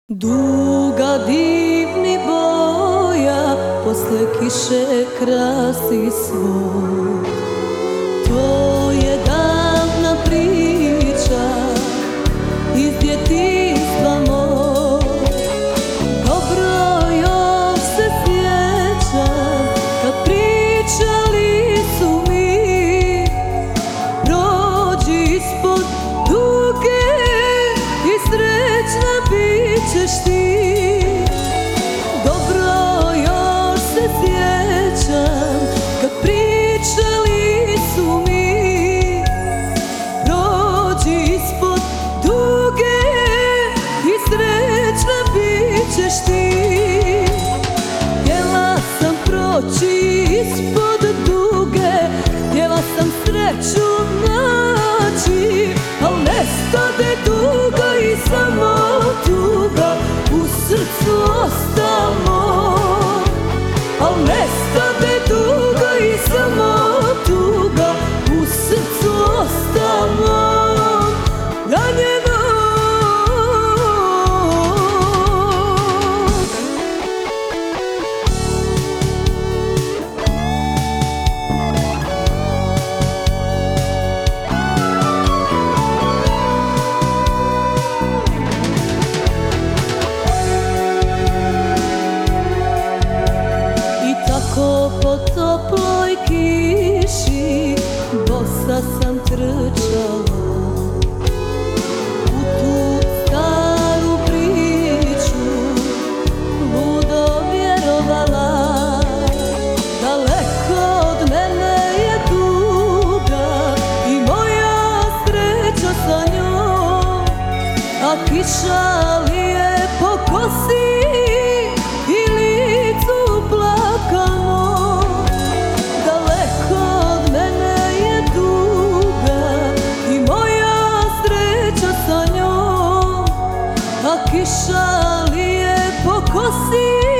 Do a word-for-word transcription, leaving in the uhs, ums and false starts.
Duga divni boja posle kiše krasi svoj. To je davna priča iz djetinjstva moj. Dobro još se sjećam kad pričali su mi, prođi ispod duge i srećna bit ćeš ti. Dobro još se sjećam kad pričali su mi, prođi ispod duge i srećna bit ćeš ti. Htjela sam proći ispod duge, htjela sam sreću naći, al nestade duga i samo tuga u srcu ostalo. Al nestade duga i samo tuga u srcu ostalo. Ranjeno. Po toploj kiši bosa sam trčala u tu staru priču, ludo vjerovala. Daleko od mene je tuga i moja sreća sa njom, a kiša lije po kosi i licu plakamo. A kiša lije po kosi